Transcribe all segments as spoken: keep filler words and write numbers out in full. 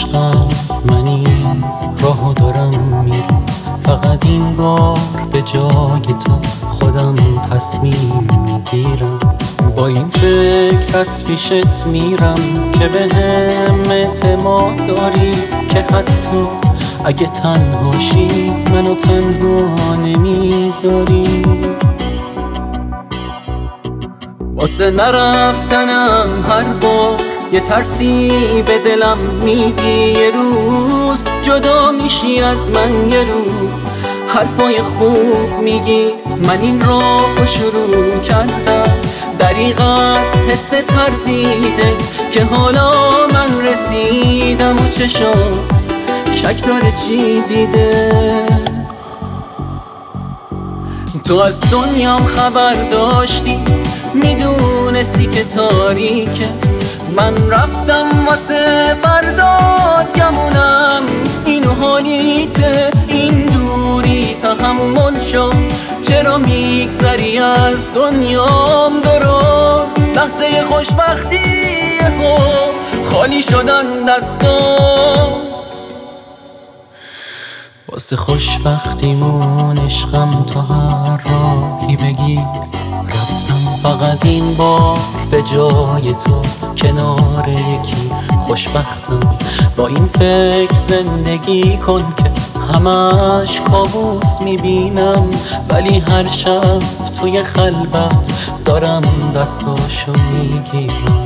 عشقم، من این راهو دارم میرم، فقط این بار به جای تو خودم تصمیم میگیرم. با این فکر از پیشت میرم که به هم اعتماد داری، که حتی اگه تنهاشی منو تنها نمیذاری. واسه نرفتنم هر بار یه ترسی به دلم میدی، یه روز جدا میشی از من، یه روز حرفای خوب میگی. من این راهو شروع کردم، دریغ از حس تردیده که حالا من رسیدم و چشات شک داره چی دیده. تو از دنیام خبر داشتی، میدونستی که تاریکه، من رفتم واسه فردات گمونم اینو حالیته. این دوری تحمل شو، چرا میگذری از دنیام درست؟ لحظه خوشبختیه و خالی شدن دستام. واسه خوشبختیمون عشقم تا هر راهی بگی رفتم، فقط این بار به جای تو کنار یکی خوشبختم. با این فکر زندگی کن که همش کابوس میبینم، ولی هر شب توی خلوت دارم دستاشو میگیرم.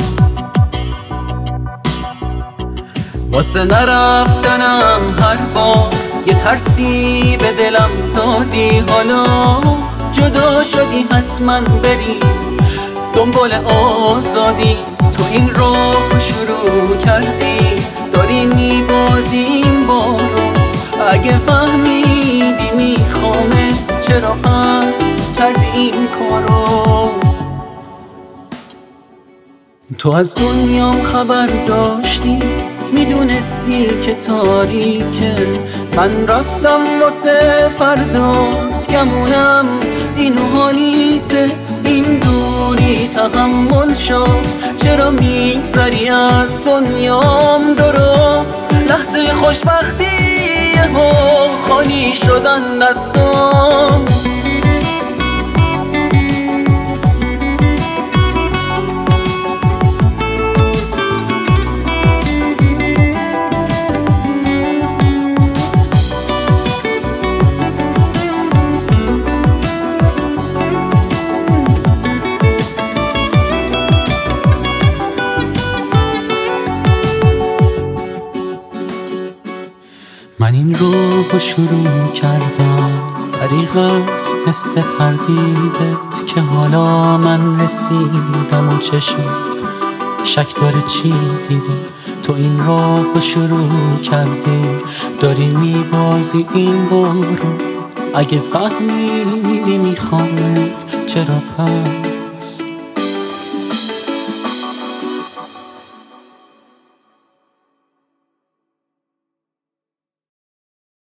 واسه نرفتنم هر بار یه ترسی به دلم دادی، حالا جدا شدی حتما بری دنبال آزادی. تو این راه شروع کردی، داری میبازی این بارو، اگه فهمیدی میخوامه چرا پس کردی این کارو؟ تو از دنیام خبر داشتی، میدونستی که تاریکه، من رفتم واسه فردات گمونم اینو حالیته. این دوری تحمل شو، چرا میگذری از دنیام درست؟ لحظه خوشبختیه و خالی شدن دستام. من این رو شروع کردم، دریغ از حس تردیدت که حالا من رسیدم و چشم شک داره چی دیده. تو این رو شروع کردی، داری میبازی این بارو، اگه فهمیدی میخوامت چرا پس